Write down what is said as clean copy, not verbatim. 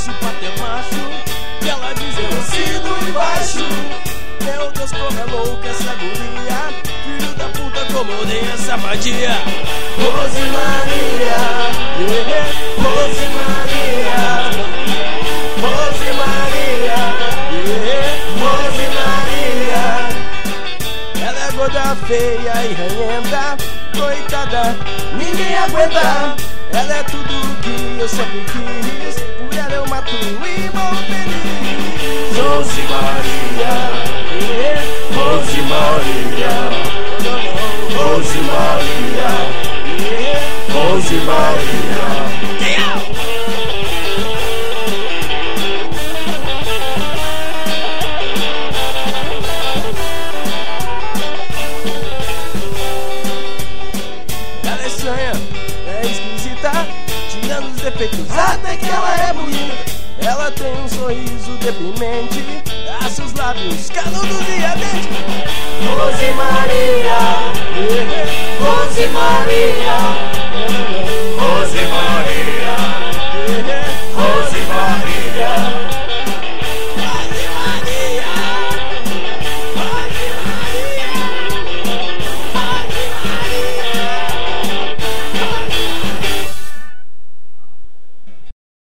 isso pra ter macho. E ela diz eu assino embaixo. Meu Deus, como é louca essa guria. Filho da puta, como eu odeio essa vadia. Rose Maria, Rose Maria, Rose Maria, Rose Maria. Ela é gorda, feia e ranhenta, coitada, ninguém aguenta. Ela é tudo que eu sempre quis, por ela eu mato e vou feliz. Rose Maria, Rose Maria, Rose Maria, Rose Maria. Ela é estranha, é esquisita, tirando os defeitos, até que ela é bonita. Ela tem um sorriso deprimente, seus lábios canudos e ardentes. Rose Maria, Rose Maria, Rose Maria.